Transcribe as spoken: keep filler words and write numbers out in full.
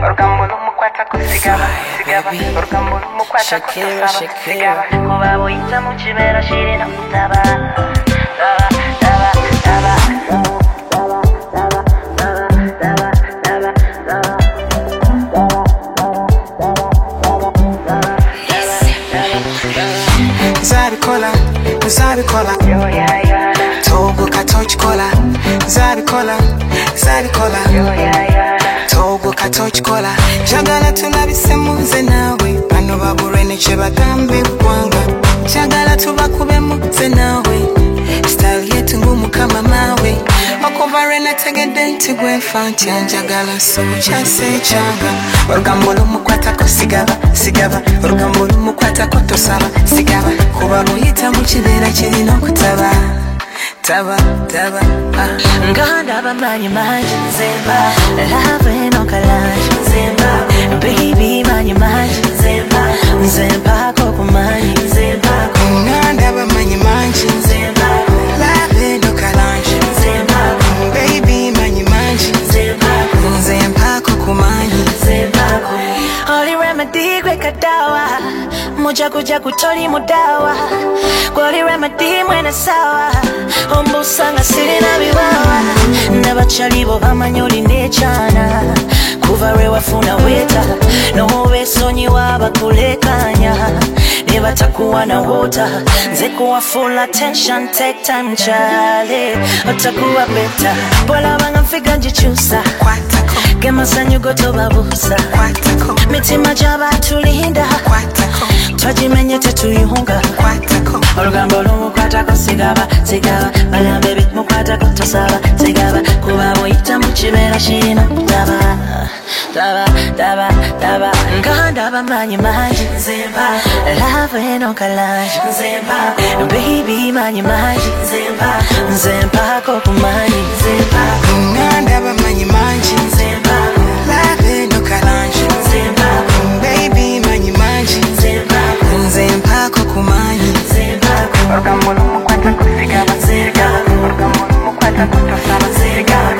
Orgambo l'umukwata kusigaba sigaba Orgambo l'umukwata kusigaba sigaba Kuba boyita mu kibera shirina taba taba taba taba Zabikola, Zabikola, yo ya ya Togo katoch kola, Zabikola, Zabikola, yo ya ya Togo katoch kola, Chagala tulabise muze nawe, bano baburene che bagambe kwanga, Chagala tubakube muze nawe, style yetu ngumu kama mawe, Okovarena tegede ntigwe fanti anjagala so chase changa, Orgambo l'umukwata ko sigaba, sigaba, Orgambo l'umukwata ko tosaba, sigaba, kuba boyita mu kibera kirino kutaba. Taba, taba, ah. Nganda bamanyi manji nzemba Lave no kalanji nzemba Baby manyi manji nzemba Nzemba koko manyi nzemba Nganda bamanyi manji nzemba Lave no kalanji nzemba Baby manyi manji nzemba Nzemba koko manyi nzemba Holy remedy kwe kadawa Muja kuja kutoli mudawa Holy remedy mwene sawa Ombusanga sirina biwawa Nabachalibo bamanyoli nechana Kuvawe wafuna weta Nohove sonyi waba kulekanya Neba takuwa na wota Zekuwa full attention, take time chale Otakuwa beta Bola wanga mfiga njichusa Kwatako, Gema sanyu goto babusa kwatako, Mitima jaba tulinda kwatako, Twajimenye tetuyunga kwatako, Orgambo l'umukwata ko sigaba, sigaba Bagambe bit mukwata ko tosaba, sigaba Kuba boyita mu kibera shirino taba Taba, taba, taba Nganda bamanyi manji nzemba Lave no kalanji nzemba Baby manyi manji nzemba Nzemba koko manyi nzemba Nganda bamanyi manji nzemba Lave no kalanji nzemba Baby manyi manji nzemba Nzemba koko manyi nzemba Orgambo l'umukwata kusigaba sigaba Orgambo l'umukwata kutosaba sigaba